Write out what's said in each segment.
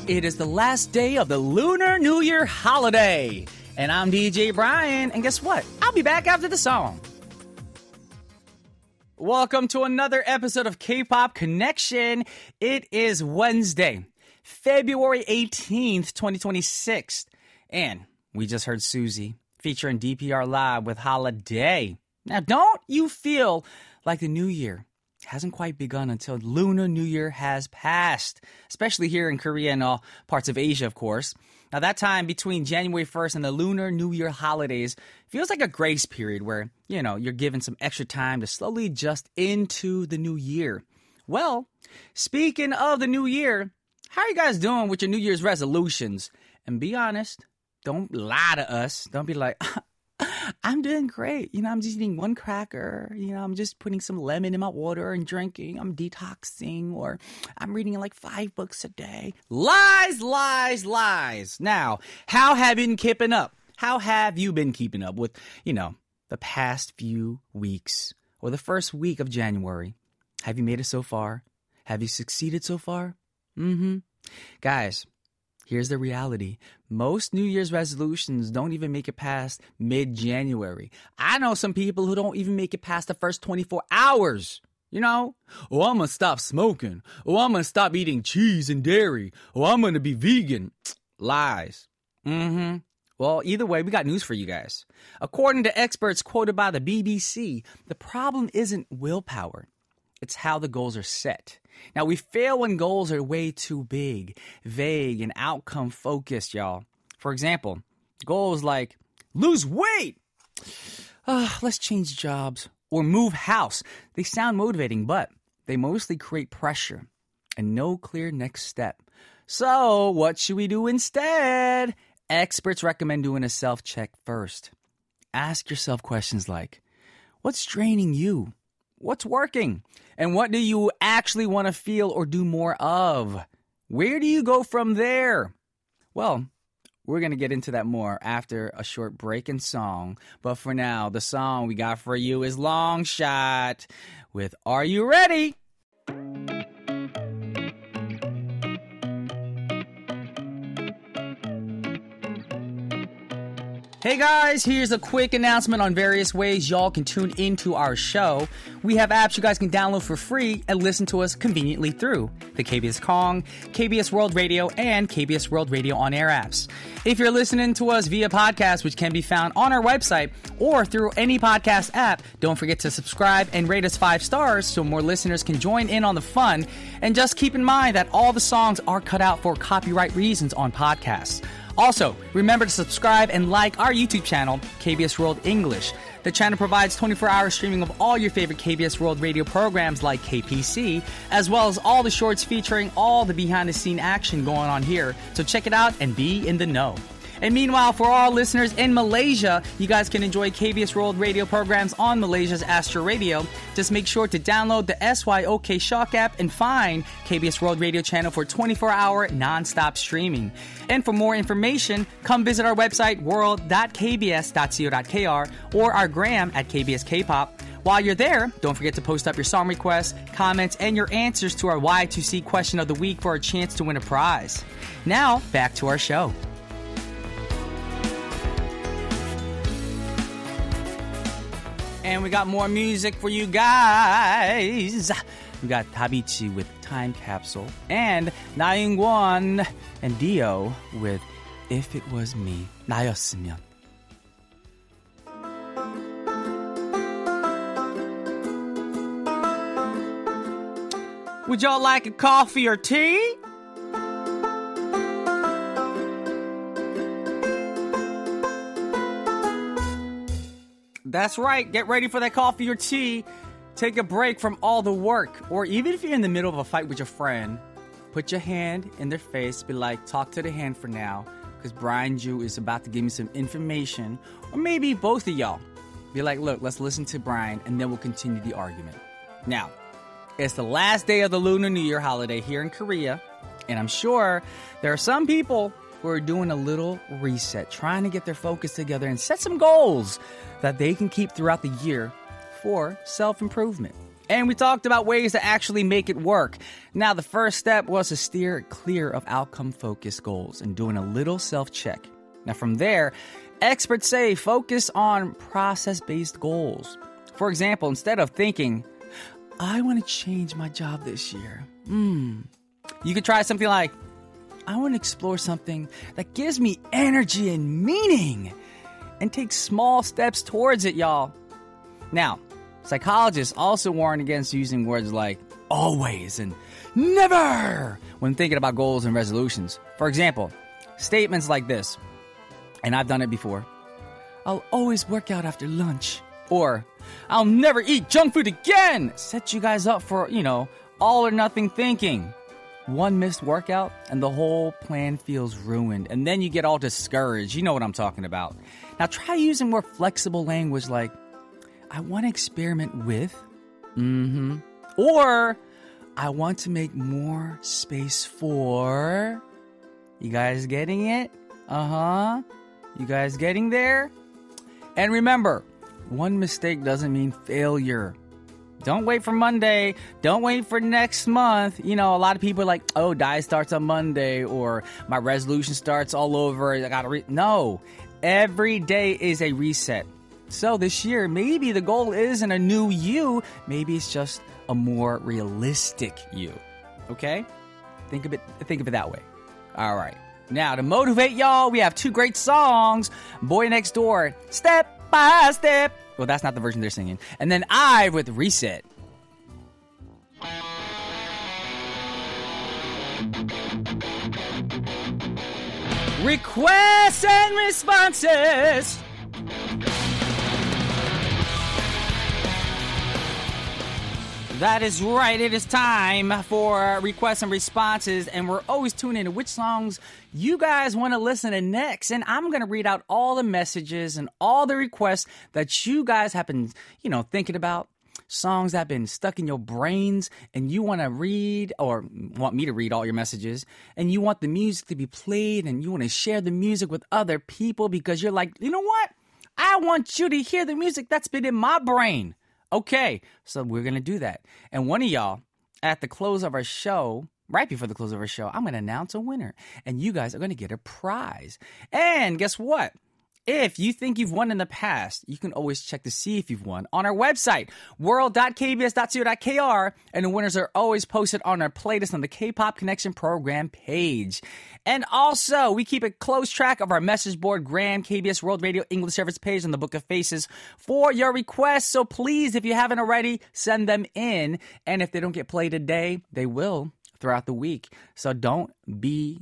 It is the last day of the Lunar New Year holiday. And I'm DJ Brian. And guess what? I'll be back after the song. Welcome to another episode of K-Pop Connection. It is Wednesday, February 18th, 2026. And we just heard Suzy featuring DPR Live with Holiday. Now, don't you feel like the new year hasn't quite begun until Lunar New Year has passed, especially here in Korea and all parts of Asia, of course. Now, that time between January 1st and the Lunar New Year holidays feels like a grace period where, you're given some extra time to slowly adjust into the new year. Well, speaking of the new year, how are you guys doing with your New Year's resolutions? And be honest, don't lie to us. Don't be like, I'm doing great. I'm just eating one cracker. I'm just putting some lemon in my water and drinking. I'm detoxing, or I'm reading like 5 books a day. Lies, lies, lies. Now, how have you been keeping up? How have you been keeping up with, the past few weeks or the first week of January? Have you made it so far? Have you succeeded so far? Guys, here's the reality. Most New Year's resolutions don't even make it past mid-January. I know some people who don't even make it past the first 24 hours. Oh, I'm going to stop smoking. Oh, I'm going to stop eating cheese and dairy. Oh, I'm going to be vegan. Lies. Well, either way, we got news for you guys. According to experts quoted by the BBC, the problem isn't willpower. It's how the goals are set. Now, we fail when goals are way too big, vague, and outcome-focused, y'all. For example, goals like lose weight, let's change jobs, or move house. They sound motivating, but they mostly create pressure and no clear next step. So, what should we do instead? Experts recommend doing a self-check first. Ask yourself questions like, what's draining you? What's working? And what do you actually want to feel or do more of? Where do you go from there? Well, we're going to get into that more after a short break and song. But for now, the song we got for you is Long Shot with Are You Ready? Hey guys, here's a quick announcement on various ways y'all can tune into our show. We have apps you guys can download for free and listen to us conveniently through the KBS Kong, KBS World Radio, and KBS World Radio On Air apps. If you're listening to us via podcast, which can be found on our website or through any podcast app, don't forget to subscribe and rate us 5 stars so more listeners can join in on the fun. And just keep in mind that all the songs are cut out for copyright reasons on podcasts. Also, remember to subscribe and like our YouTube channel, KBS World English. The channel provides 24-hour streaming of all your favorite KBS World Radio programs like KPC, as well as all the shorts featuring all the behind-the-scene action going on here. So check it out and be in the know. And meanwhile, for all listeners in Malaysia, you guys can enjoy KBS World Radio programs on Malaysia's Astro Radio. Just make sure to download the SYOK Shock app and find KBS World Radio channel for 24-hour non-stop streaming. And for more information, come visit our website, world.kbs.co.kr, or our gram at KBS K-Pop. While you're there, don't forget to post up your song requests, comments, and your answers to our Y2C question of the week for a chance to win a prize. Now, back to our show. And we got more music for you guys. We got Dabichi with Time Capsule and Na Young-won and Dio with If It Was Me, 나였으면. Would y'all like a coffee or tea? That's right. Get ready for that coffee or tea. Take a break from all the work. Or even if you're in the middle of a fight with your friend, put your hand in their face. Be like, talk to the hand for now. Because Brian Ju is about to give me some information. Or maybe both of y'all. Be like, look, let's listen to Brian and then we'll continue the argument. Now, it's the last day of the Lunar New Year holiday here in Korea. And I'm sure there are some people who are doing a little reset, trying to get their focus together and set some goals that they can keep throughout the year for self-improvement. And we talked about ways to actually make it work. Now, the first step was to steer clear of outcome-focused goals and doing a little self-check. Now, from there, experts say focus on process-based goals. For example, instead of thinking, I want to change my job this year, you could try something like, I want to explore something that gives me energy and meaning, and take small steps towards it, y'all. Now, psychologists also warn against using words like always and never when thinking about goals and resolutions. For example, statements like this, and I've done it before, I'll always work out after lunch, or I'll never eat junk food again, set you guys up for, all or nothing thinking. One missed workout and the whole plan feels ruined, and then you get all discouraged. You know what I'm talking about. Now try using more flexible language like, I want to experiment with, or I want to make more space for. You guys getting it? You guys getting there? And remember, one mistake doesn't mean failure. Don't wait for Monday. Don't wait for next month. A lot of people are like, oh, diet starts on Monday, or my resolution starts all over. I gotta No, every day is a reset. So this year, maybe the goal isn't a new you. Maybe it's just a more realistic you. Okay? Think of it that way. All right. Now, to motivate y'all, we have two great songs. Boy Next Door, Step by Step. Well, that's not the version they're singing. And then IVE with Reset. Requests and responses. That is right. It is time for requests and responses, and we're always tuning into which songs you guys want to listen to next. And I'm going to read out all the messages and all the requests that you guys have been, thinking about. Songs that have been stuck in your brains, and you want to read or want me to read all your messages, and you want the music to be played, and you want to share the music with other people because you're like, you know what? I want you to hear the music that's been in my brain. Okay, so we're going to do that. And one of y'all, at the close of our show, right before the close of our show, I'm going to announce a winner. And you guys are going to get a prize. And guess what? If you think you've won in the past, you can always check to see if you've won on our website, world.kbs.co.kr, and the winners are always posted on our playlist on the K-Pop Connection program page. And also, we keep a close track of our message board, Graham KBS World Radio English Service page on the Book of Faces for your requests. So please, if you haven't already, send them in. And if they don't get played today, they will throughout the week. So don't be,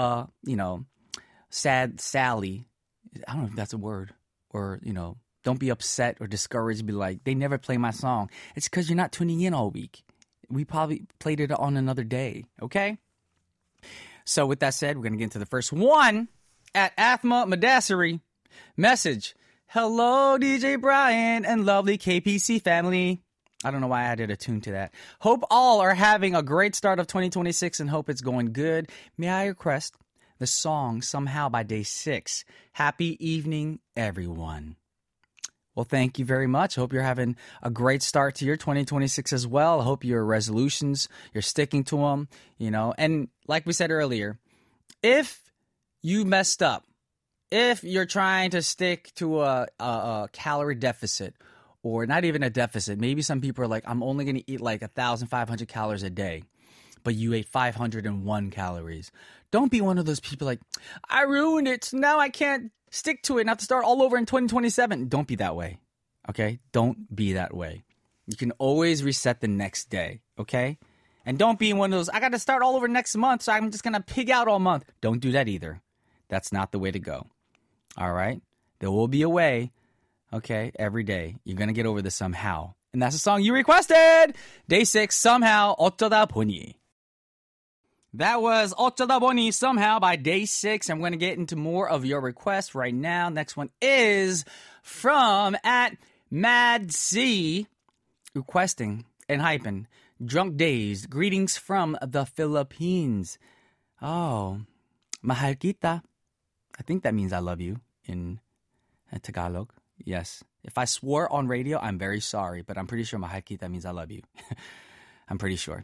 sad Sally. I don't know if that's a word, or, don't be upset or discouraged. Be like, they never play my song. It's because you're not tuning in all week. We probably played it on another day, okay? So with that said, we're going to get into the first one. At Athma Madassari, message, hello, DJ Brian and lovely KPC family. I don't know why I added a tune to that. Hope all are having a great start of 2026 and hope it's going good. May I request the song Somehow by Day 6. Happy evening, everyone. Well, thank you very much. Hope you're having a great start to your 2026 as well. I hope your resolutions, you're sticking to them, And like we said earlier, if you messed up, if you're trying to stick to a calorie deficit, or not even a deficit, maybe some people are like, I'm only going to eat like 1,500 calories a day, but you ate 501 calories. Don't be one of those people like, I ruined it, so now I can't stick to it and have to start all over in 2027. Don't be that way, okay? Don't be that way. You can always reset the next day, okay? And don't be one of those, I got to start all over next month, so I'm just going to pig out all month. Don't do that either. That's not the way to go, all right? There will be a way, okay, every day. You're going to get over this somehow. And that's the song you requested! Day 6, Somehow, 어쩌다 보니. That was 어쩌다 보니 Somehow by Day 6. I'm going to get into more of your requests right now. Next one is from at Mad C, requesting and hyping Drunk Days. Greetings from the Philippines. Oh, mahal kita. I think that means I love you in Tagalog. Yes, If I swore on radio, I'm very sorry, but I'm pretty sure mahal means I love you. I'm pretty sure.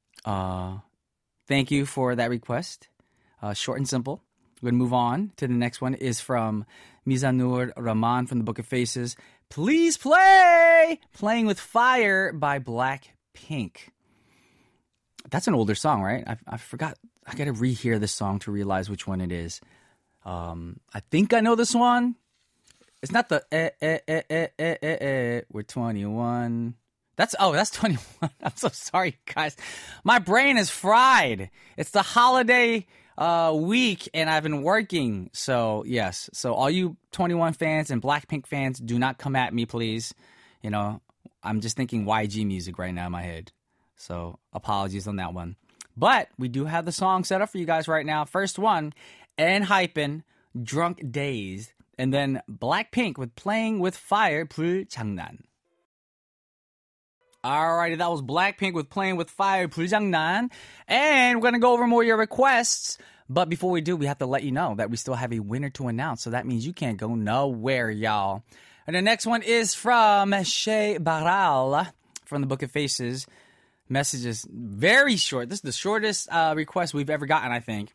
Thank you for that request. Short and simple. We're going to move on to the next one is from Mizanur Rahman from the Book of Faces. Please play Playing with Fire by Blackpink. That's an older song, right? I forgot. I got to rehear this song to realize which one it is. I think I know this one. It's not the we're 21. That's 21. I'm so sorry, guys. My brain is fried. It's the holiday week, and I've been working. So, yes. So, all you 21 fans and Blackpink fans, do not come at me, please. You know, I'm just thinking YG music right now in my head. So, apologies on that one. But we do have the song set up for you guys right now. First one, ENHYPEN, Drunk Days. And then Blackpink with Playing with Fire, 불장난. Alrighty, that was Blackpink with Playing with Fire, 불장난. And we're going to go over more of your requests. But before we do, we have to let you know that we still have a winner to announce. So that means you can't go nowhere, y'all. And the next one is from Shea Baral from the Book of Faces. Message is very short. This is the shortest request we've ever gotten, I think.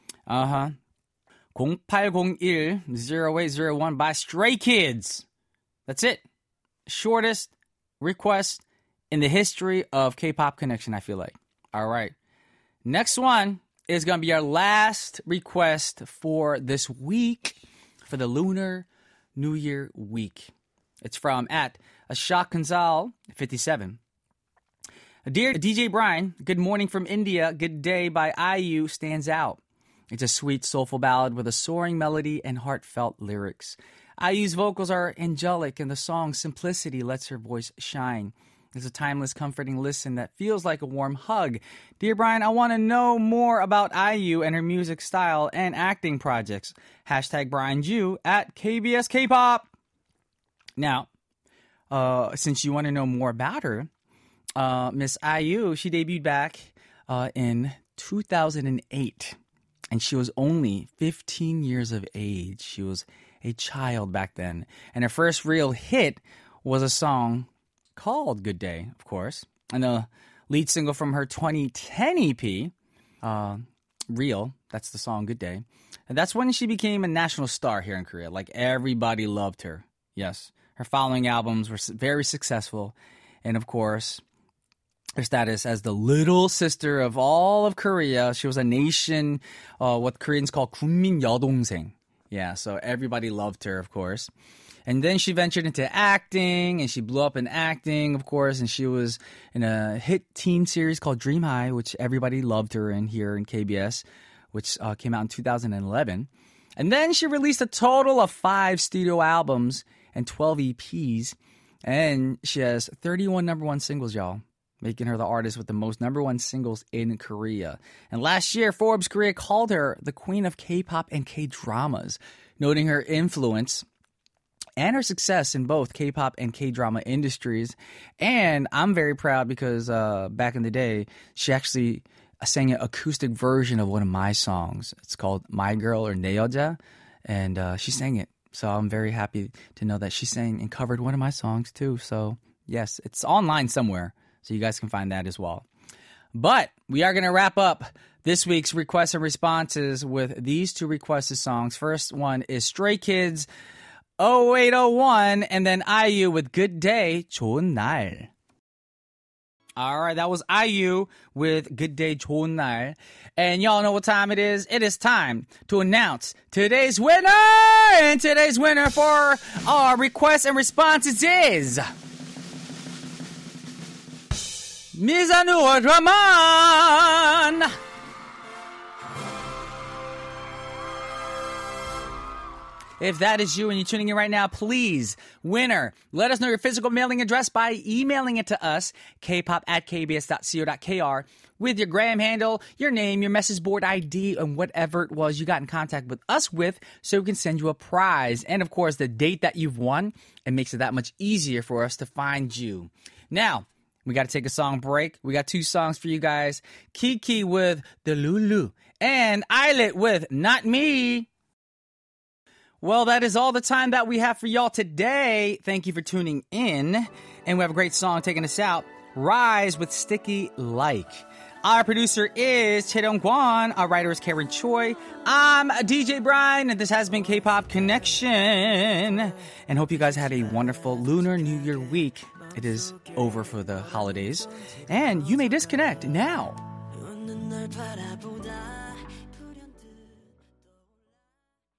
0801-0801 by Stray Kids. That's it. Shortest request in the history of K-Pop Connection, I feel like. All right. Next one is going to be our last request for this week, for the Lunar New Year week. It's from at Ashok Kansal 57. Dear DJ Brian, good morning from India. Good Day by IU stands out. It's a sweet, soulful ballad with a soaring melody and heartfelt lyrics. IU's vocals are angelic, and the song's simplicity lets her voice shine. It's a timeless, comforting listen that feels like a warm hug. Dear Brian, I want to know more about IU and her music style and acting projects. Hashtag Brian Ju at KBS K-Pop. Now, since you want to know more about her, Miss IU, she debuted back in 2008. And she was only 15 years of age. She was a child back then. And her first real hit was a song called Good Day, of course. And the lead single from her 2010 EP, Real, that's the song Good Day. And that's when she became a national star here in Korea. Like, everybody loved her. Yes. Her following albums were very successful. And, of course, her status as the little sister of all of Korea. She was a nation, what Koreans call 국민 여동생. Yeah, so everybody loved her, of course. And then she ventured into acting, and she blew up in acting, of course, and she was in a hit teen series called Dream High, which everybody loved her in here in KBS, which came out in 2011. And then she released a total of 5 studio albums and 12 EPs, and she has 31 number one singles, y'all, making her the artist with the most number one singles in Korea. And last year, Forbes Korea called her the queen of K-pop and K-dramas, noting her influence and her success in both K-pop and K-drama industries. And I'm very proud because back in the day, she actually sang an acoustic version of one of my songs. It's called My Girl or 내 여자, and she sang it. So I'm very happy to know that she sang and covered one of my songs too. So yes, it's online somewhere, so you guys can find that as well. But we are going to wrap up this week's requests and responses with these 2 requested songs. First one is Stray Kids 0801, and then IU with Good Day, 좋은 날. All right, that was IU with Good Day, 좋은 날. And y'all know what time it is. It is time to announce today's winner! And today's winner for our requests and responses is Mizanur Rahman! If that is you and you're tuning in right now, please, winner, let us know your physical mailing address by emailing it to us, kpop@kbs.co.kr, with your gram handle, your name, your message board ID, and whatever it was you got in contact with us with, so we can send you a prize. And, of course, the date that you've won. It makes it that much easier for us to find you. Now, we got to take a song break. We got 2 songs for you guys. Kiki with The Lulu and Islet with Not Me. Well, that is all the time that we have for y'all today. Thank you for tuning in. And we have a great song taking us out, Rise with Sticky Like. Our producer is Chaedong Kwan. Our writer is Karen Choi. I'm DJ Brian, and this has been K-Pop Connection. And hope you guys had a wonderful Lunar New Year week. It is over for the holidays. And you may disconnect now.